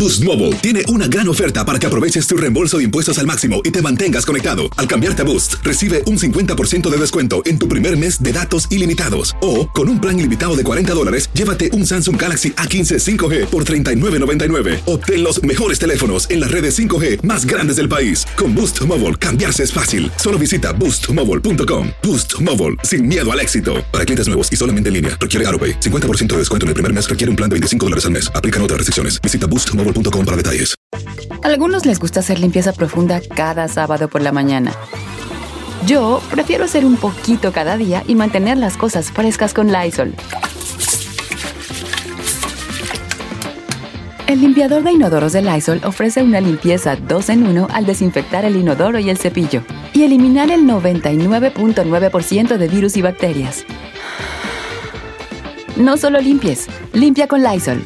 Boost Mobile tiene una gran oferta para que aproveches tu reembolso de impuestos al máximo y te mantengas conectado. Al cambiarte a Boost, recibe un 50% de descuento en tu primer mes de datos ilimitados. O, con un plan ilimitado de $40, llévate un Samsung Galaxy A15 5G por $39.99. Obtén los mejores teléfonos en las redes 5G más grandes del país. Con Boost Mobile, cambiarse es fácil. Solo visita boostmobile.com. Boost Mobile, sin miedo al éxito. Para clientes nuevos y solamente en línea, requiere AutoPay. 50% de descuento en el primer mes requiere un plan de $25 al mes. Aplican otras restricciones. Visita boostmobile.com para detalles. A algunos les gusta hacer limpieza profunda cada sábado por la mañana. Yo prefiero hacer un poquito cada día y mantener las cosas frescas con Lysol. El limpiador de inodoros de Lysol ofrece una limpieza 2 en 1 al desinfectar el inodoro y el cepillo y eliminar el 99.9% de virus y bacterias. No solo limpies, limpia con Lysol.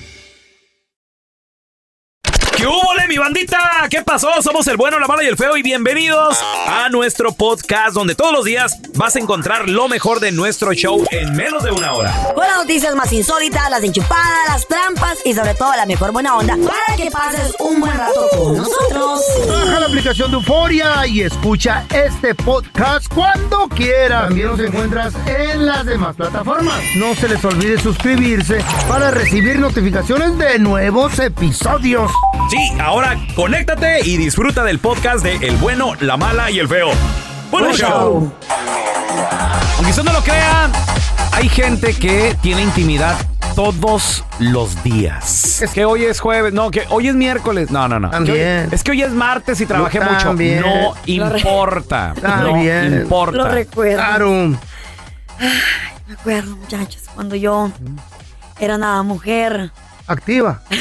¿Qué húbole, mi bandita? ¿Qué pasó? Somos el bueno, la mala y el feo y bienvenidos a nuestro podcast donde todos los días vas a encontrar lo mejor de nuestro show en menos de una hora. Con las noticias más insólitas, las enchupadas, las trampas y sobre todo la mejor buena onda para que pases un buen rato con nosotros. Baja la aplicación de Euforia y escucha este podcast cuando quieras. También nos encuentras en las demás plataformas. No se les olvide suscribirse para recibir notificaciones de nuevos episodios. Sí, ahora conéctate y disfruta del podcast de El Bueno, la Mala y el Feo. ¡Buen show! Aunque usted no lo crea, hay gente que tiene intimidad todos los días. Es que hoy es jueves, no, que hoy es miércoles. No. También. Es que hoy es martes y trabajé mucho. También. No importa. También. No importa. Lo recuerdo. Claro. Me acuerdo, muchachos, cuando yo era una mujer Activa. I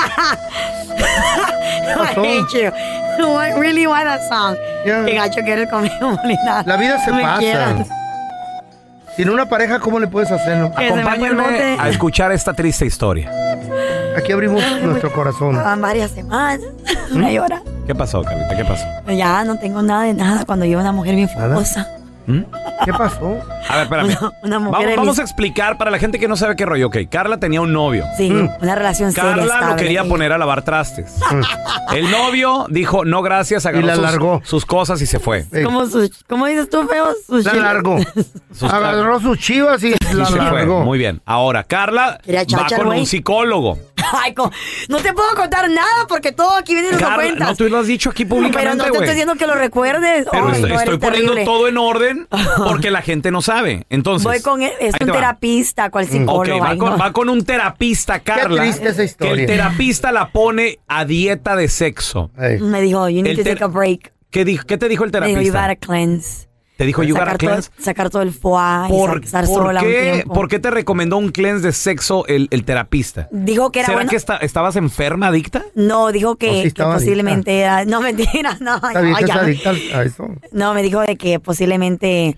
hate you. I really want that song. Yeah. Qué gacho que eres conmigo, Molina. La vida se No me pasa. quieras. Sin una pareja, ¿cómo le puedes hacerlo? Que se me fue el bote. Acompáñenme a escuchar esta triste historia. Aquí abrimos nuestro corazón. Van varias semanas. Una llora. ¿Qué pasó, Carlita? ¿Qué pasó? Ya no tengo nada de nada cuando yo era una mujer bien fogosa. ¿Qué pasó? A ver, espérame. Una mujer Vamos a explicar para la gente que no sabe qué rollo. Ok, Carla tenía un novio. Sí, una relación seria. Carla lo estable. quería poner a lavar trastes. El novio dijo no gracias, agarró la largó. sus cosas y se fue. ¿Cómo dices tú, feo? La largó. Agarró sus chivas y Y la se fue. largó. Muy bien. Ahora, Carla Quería va cháchara, con güey. un psicólogo. Ay, no te puedo contar nada porque todo aquí viene en los Carla, cuentas. no, tú lo has dicho aquí Pero públicamente, no te güey. estoy diciendo que lo recuerdes. Pero Ay, estoy no, eres poniendo terrible. todo en orden porque la gente no sabe. Entonces, Voy con él, es ahí un te va. terapista, cual Ok, psicólogo. ay, no. va con un terapista, Carla. triste esa historia. Que el terapista la pone a dieta de sexo. Me dijo, you need El to take a break. ¿Qué te dijo el Me dijo, you terapista? gotta cleanse. Te dijo, you gotta cleanse. Sacar todo el foie y estar sola un tiempo. ¿Por qué te recomendó un cleanse de sexo el terapista? Dijo que era ¿Será bueno. que estabas enferma, adicta? No, dijo O sí que estaba posiblemente era... No, mentira, no. Esta vieja ya, es ya. adicta a eso. No, me dijo de que posiblemente...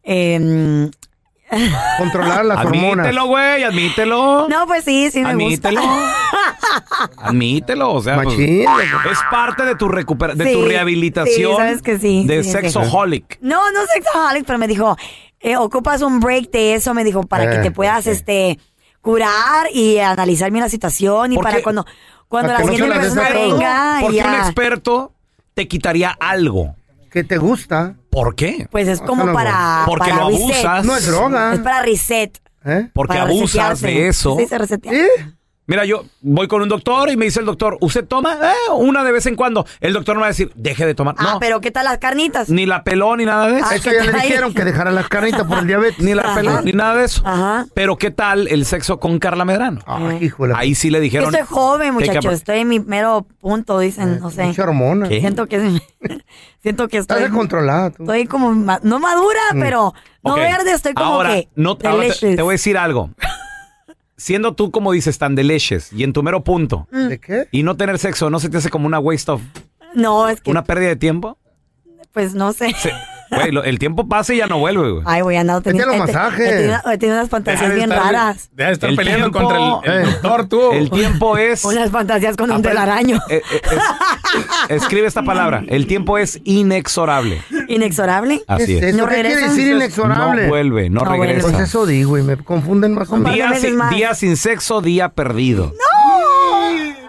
Controlar las hormonas. Admítelo, güey, admítelo. No, pues sí me Admítelo. gusta. Admítelo, o sea, pues, Machín. es parte de tu de Sí, tu sí, rehabilitación sabes que sí, de sí, sí. sexaholic. No sexaholic, pero me dijo, ocupas un break de eso, me dijo, para que te puedas curar y analizar bien la situación y ¿Por para qué? cuando Para la que no siguiente se la des persona a todos. venga y Porque un ya. experto te quitaría algo. Que te gusta. ¿Por qué? Pues es como no, para Porque para lo reset. abusas. No es droga. Es para reset. Porque para abusas resetearse. de eso. Sí, se resetea. Mira, yo voy con un doctor y me dice el doctor, ¿usted toma? Una de vez en cuando. El doctor no va a decir, deje de tomar. Ah, No, pero ¿qué tal las carnitas? ni la peló ni nada de eso. Ah, Eso ¿qué ya le tal? dijeron que dejara las carnitas por el diabetes. Ni la peló ni nada de eso. Ajá. Pero ¿qué tal el sexo con Carla Medrano? Ay, híjole. Ahí sí le dijeron. Estoy joven, que hay que muchachos. Estoy en mi mero punto, dicen, no sé. Mucha hormona. ¿Qué? Siento que Estás estoy descontrolada tú. estoy como no madura, pero no Ok. verde, estoy como ahora, que ahora delicious. te voy a decir algo. Siendo tú, como dices, tan de leches y en tu mero punto, ¿De qué? y no tener sexo, ¿no se te hace como una waste of, No, es que una pérdida de tiempo? pues no sé. Güey, el tiempo pasa y ya no vuelve, güey. Ay, voy a andar Vete a los masajes. He tenido unas fantasías bien raras. Deja de estar El peleando tiempo- contra el doctor, tú. El tiempo es... Unas fantasías con un telaraño. Escribe esta palabra. El tiempo es inexorable. ¿Inexorable? Así es. ¿Eso ¿No qué quiere regresa? decir inexorable? No vuelve, no No vuelve. regresa. Pues eso digo y me confunden más o menos. Día- Día meses sin, más. día sin sexo, día perdido.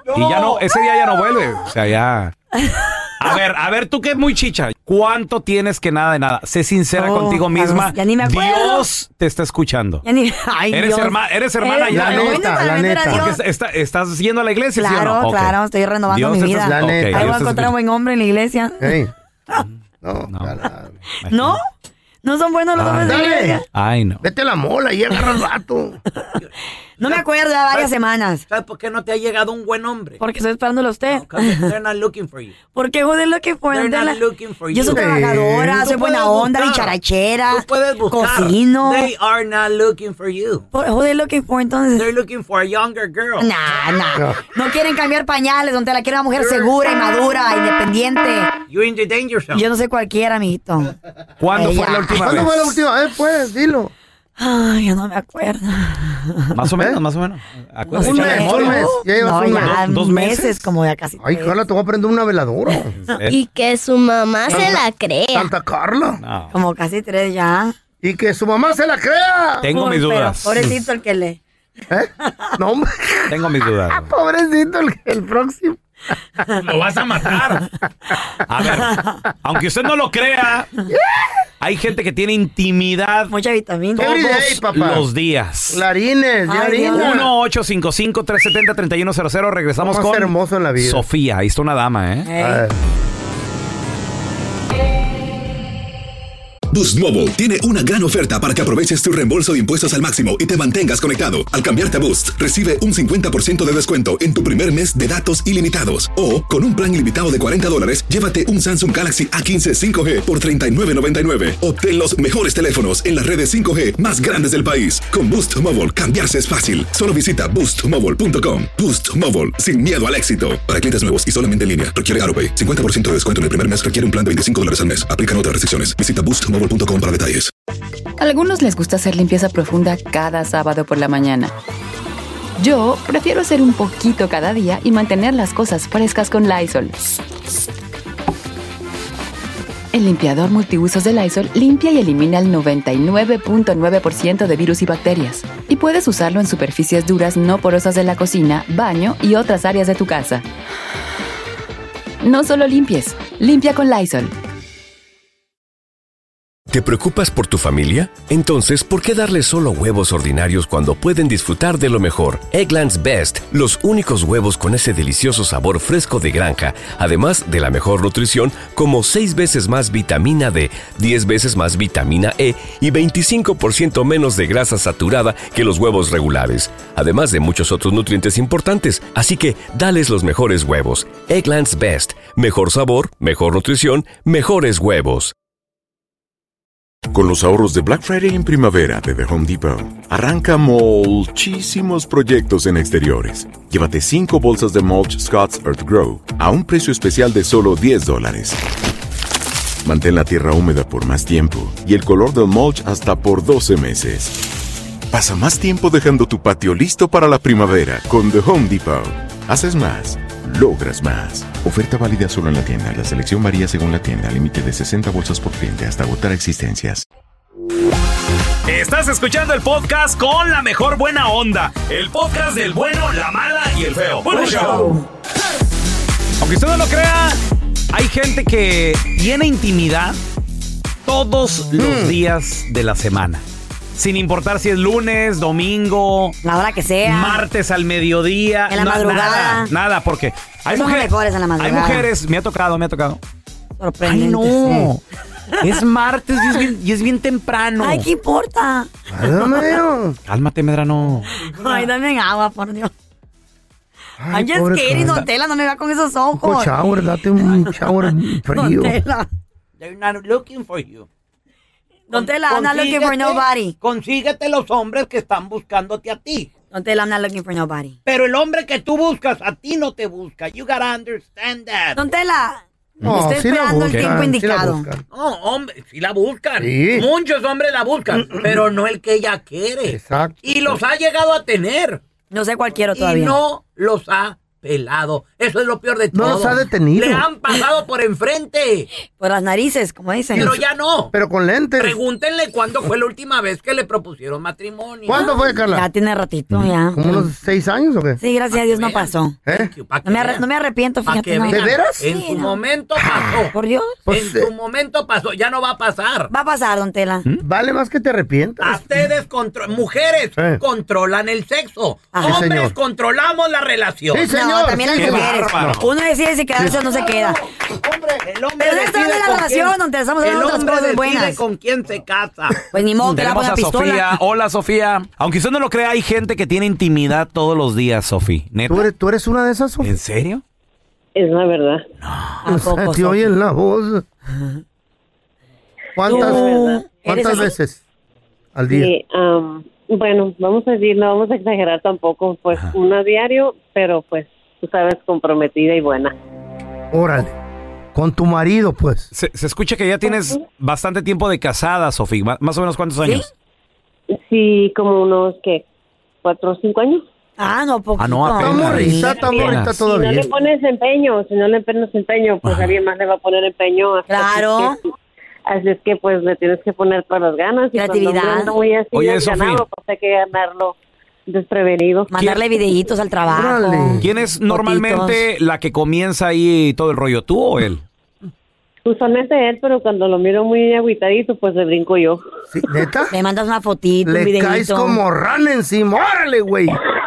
Y ya no, ese día ya no vuelve. O sea, ya. A ver, tú que es muy chicha, ¿cuánto tienes que nada de nada? Sé sincera contigo misma. Ya ni me acuerdo. Dios te está escuchando. Ay, Eres Dios. hermana ya. La neta. Porque estás yendo a la iglesia, ¿sí o Claro, no? Okay. claro, estoy renovando Dios mi te vida. está- La neta. ok, Ahí voy Dios a te encontrar un buen hombre en la iglesia. Ey. No, No. ¿No? ¿No son buenos los hombres de la iglesia? Dale. Ay, no. Vete a la mola y agarra el rato. No me acuerdo de varias semanas. ¿Sabes por qué no te ha llegado un buen hombre? Porque estoy esperándolo a usted. Because they're not looking for you. ¿Por qué joder lo que fue? They're not looking for Yo soy you. trabajadora, Tú soy buena puedes onda, buscar. bicharachera, Tú puedes buscar. cocino. They are not looking for you. Joder lo que fue entonces. They're looking for a younger girl. Nah. No quieren cambiar pañales, donde la quiere una mujer segura y madura, independiente. You're in the danger zone. Yo no soy cualquiera, amiguito. ¿Cuándo Ella. fue la última ¿Cuándo vez? fue la última vez? Pues, dilo. Ay, yo no me acuerdo. Más o menos. Acuérdate, Un échale mes, memoria. un mes. Ya llevas No, un mes. ya ¿Dos meses? como ya casi. Ay, 3. Carla, te voy a prender una veladora. Y que su mamá se la crea. Santa Carla. No. Como casi 3 ya. Y que su mamá se la crea. Tengo Uy, mis pero dudas. pobrecito el que lee. ¿Eh? No, hombre. Tengo mis dudas. Pobrecito el próximo. Lo vas a matar. A ver, aunque usted no lo crea, hay gente que tiene intimidad Mucha vitamina. Every day, todos papá. los días. Clarines, ya Ay, Dios. harina. 1-855-370-3100. Regresamos Lo más con hermoso en la vida. Sofía. Ahí está una dama, ¿eh? Ey. Boost Mobile tiene una gran oferta para que aproveches tu reembolso de impuestos al máximo y te mantengas conectado. Al cambiarte a Boost, recibe un 50% de descuento en tu primer mes de datos ilimitados. O, con un plan ilimitado de $40, llévate un Samsung Galaxy A15 5G por $39.99. Obtén los mejores teléfonos en las redes 5G más grandes del país. Con Boost Mobile, cambiarse es fácil. Solo visita boostmobile.com. Boost Mobile, sin miedo al éxito. Para clientes nuevos y solamente en línea, requiere AutoPay. 50% de descuento en el primer mes requiere un plan de $25 al mes. Aplican otras restricciones. Visita boostmobile.com para detalles. A algunos les gusta hacer limpieza profunda cada sábado por la mañana. Yo prefiero hacer un poquito cada día y mantener las cosas frescas con Lysol. El limpiador multiusos de Lysol limpia y elimina el 99.9% de virus y bacterias. Y puedes usarlo en superficies duras no porosas de la cocina, baño y otras áreas de tu casa. No solo limpies, limpia con Lysol. ¿Te preocupas por tu familia? Entonces, ¿por qué darles solo huevos ordinarios cuando pueden disfrutar de lo mejor? Eggland's Best, los únicos huevos con ese delicioso sabor fresco de granja, además de la mejor nutrición, como 6 veces más vitamina D, 10 veces más vitamina E y 25% menos de grasa saturada que los huevos regulares, además de muchos otros nutrientes importantes. Así que, dales los mejores huevos. Eggland's Best, mejor sabor, mejor nutrición, mejores huevos. Con los ahorros de Black Friday en primavera de The Home Depot, arranca muchísimos proyectos en exteriores. Llévate 5 bolsas de mulch Scott's Earth Grow a un precio especial de solo $10. Mantén la tierra húmeda por más tiempo y el color del mulch hasta por 12 meses. Pasa más tiempo dejando tu patio listo para la primavera con The Home Depot. Haces más, logras más. Oferta válida solo en la tienda. La selección varía según la tienda. Límite de 60 bolsas por cliente hasta agotar existencias. Estás escuchando el podcast con la mejor buena onda. El podcast del bueno, la mala y el feo. ¡Buen show! Aunque usted no lo crea, hay gente que tiene intimidad todos los días de la semana. Sin importar si es lunes, domingo, La hora que sea. martes al mediodía. En la madrugada. Nada, porque hay Son mujeres, mejores en la madrugada. hay mujeres, me ha tocado. Sorprendente. Ay, no. Es martes y es bien temprano. Ay, ¿qué importa? Cálmate, Medrano. Ay, dame agua, por Dios. Ay, es pobre que Carla. Don Tela, no me vea con esos Un ojos. shower, date un shower frío. Don Tela. They're not looking for you. Don Tela, I'm not looking for nobody. Consíguete los hombres que están buscándote a ti. Don Tela, I'm not looking for nobody. Pero el hombre que tú buscas, a ti no te busca. You gotta understand that. Don Tela, No, estoy sí la esperando el buscan, tiempo sí la indicado. buscan. No, hombre, sí la buscan. Sí. Muchos hombres la buscan, pero no el que ella quiere. Exacto. Y los ha llegado a tener. No sé cuál quiero Y todavía. no los ha pelado. Eso es lo peor de todo. No los ha detenido. Le han pasado por enfrente. Por las narices, como dicen. Pero ya no. Pero con lentes. Pregúntenle cuándo fue la última vez que le propusieron matrimonio. ¿Cuánto fue, Carla? Ya tiene ratito, ya. ¿Como unos 6 años o qué? Sí, gracias a Dios no pasó. No me arrepiento, fíjate. ¿De veras? En su momento pasó. Por Dios. Pues, En su momento pasó. Ya no va a pasar. Va a pasar, don Tela. Vale más que te arrepientas. Ustedes mujeres controlan el sexo. Ajá. Sí, Hombres señor. controlamos la relación. Sí, señor. No, también las Sí, mujeres. bárbaro. Uno decide si quedarse o no se queda. El hombre Pero esto es de la con relación, quién- donde estamos el hablando de otras hombre cosas decide buenas. con quién se casa. Pues ni modo que la Tenemos ponga a pistola. Sofía. Hola, Sofía. Aunque usted no lo crea, hay gente que tiene intimidad todos los días, Sofía. ¿Neta? ¿Tú eres una de esas, Sofía? ¿En serio? Es la verdad. ¿A poco, Te oyen la voz. ¿Cuántas ¿Eres así? veces al día? Sí, bueno, vamos a decir, no vamos a exagerar tampoco, pues una diario, pero pues tú sabes, comprometida y buena. Órale. Con tu marido, pues. Se escucha que ya tienes bastante tiempo de casada, Sofía. Más o menos, ¿cuántos años? Sí, como unos, ¿qué? 4 o 5 años. Ah, no, poquito. Ah, no, Está apenas. morrita, está Apenas. morrita Si no todavía. le pones empeño, pues alguien más le va a poner empeño. Claro. Así es que pues le tienes que poner todas las ganas. Creatividad. Y cuando uno anda muy así, Oye, has Sofía. ganado, pues hay que ganarlo desprevenido. Mandarle videitos al trabajo. Órale. ¿Quién es normalmente la que comienza ahí todo el rollo, tú o él? Usualmente él, pero cuando lo miro muy agüitadito, pues le brinco yo. Sí, ¿neta? Le mandas una fotito, un Le videito. caes como rana encima. ¡Órale, güey!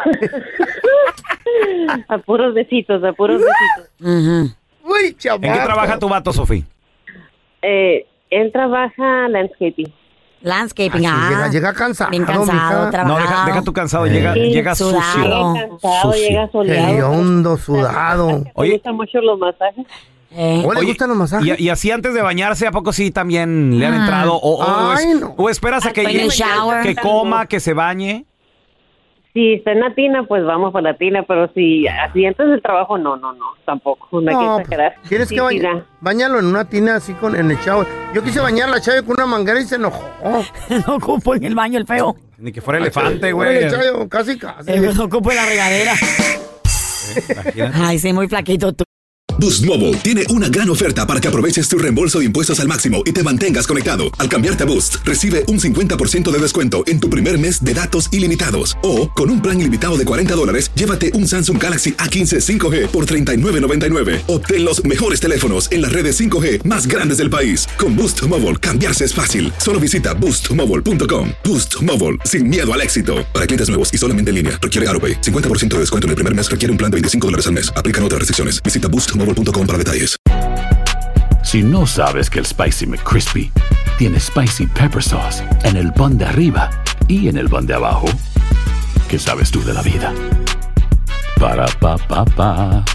A puros besitos, a puros besitos. Ujú. Uy, ¿En chaval. qué trabaja tu vato, Sofía? Él trabaja landscaping. Landscaping, Llega cansado, bien cansado, mija. trabajado. No, deja tu cansado, llega sudado. sucio. Llega cansado, Sucio. llega soleado. Hediondo, sudado. Me Oye. gustan mucho los masajes. ¿O le Oye, gustan los masajes? y así antes de bañarse, ¿a poco sí también le han entrado? Ay, no. O esperas a que En el shower. que coma, que se bañe? Si está en la tina, pues vamos para la tina, pero si así antes del trabajo, no, tampoco, no hay que exagerar. Tienes Sí, que sí, bañarlo en una tina así en el shower. Yo quise bañar a la chave con una manguera y se enojó. No ocupo en el baño el feo. Ni que fuera elefante, Órale, güey. Chayo, casi. No ocupo en la regadera. Ay, sí, muy flaquito tú. Boost Mobile tiene una gran oferta para que aproveches tu reembolso de impuestos al máximo y te mantengas conectado. Al cambiarte a Boost, recibe un 50% de descuento en tu primer mes de datos ilimitados. O, con un plan ilimitado de $40, llévate un Samsung Galaxy A15 5G por $39.99. Obtén los mejores teléfonos en las redes 5G más grandes del país. Con Boost Mobile, cambiarse es fácil. Solo visita boostmobile.com. Boost Mobile, sin miedo al éxito. Para clientes nuevos y solamente en línea, requiere AroPay. 50% de descuento en el primer mes requiere un plan de $25 al mes. Aplican otras restricciones. Visita boostmobile.com para detalles. Si no sabes que el Spicy McCrispy tiene Spicy Pepper Sauce en el pan de arriba y en el pan de abajo, ¿qué sabes tú de la vida? Para, pa, pa, pa.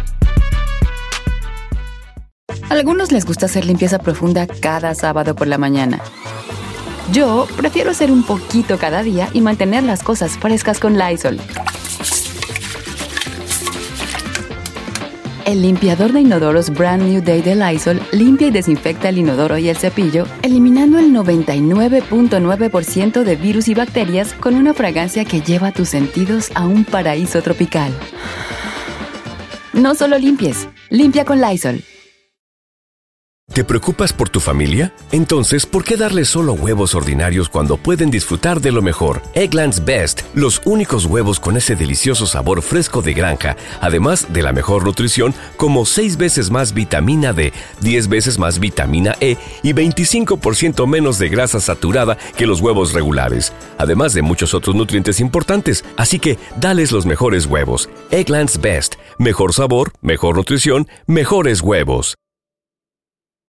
A algunos les gusta hacer limpieza profunda cada sábado por la mañana. Yo prefiero hacer un poquito cada día y mantener las cosas frescas con Lysol. El limpiador de inodoros Brand New Day de Lysol limpia y desinfecta el inodoro y el cepillo, eliminando el 99.9% de virus y bacterias con una fragancia que lleva tus sentidos a un paraíso tropical. No solo limpies, limpia con Lysol. ¿Te preocupas por tu familia? Entonces, ¿por qué darles solo huevos ordinarios cuando pueden disfrutar de lo mejor? Eggland's Best, los únicos huevos con ese delicioso sabor fresco de granja, además de la mejor nutrición, como 6 veces más vitamina D, 10 veces más vitamina E y 25% menos de grasa saturada que los huevos regulares, además de muchos otros nutrientes importantes. Así que, dales los mejores huevos. Eggland's Best, mejor sabor, mejor nutrición, mejores huevos.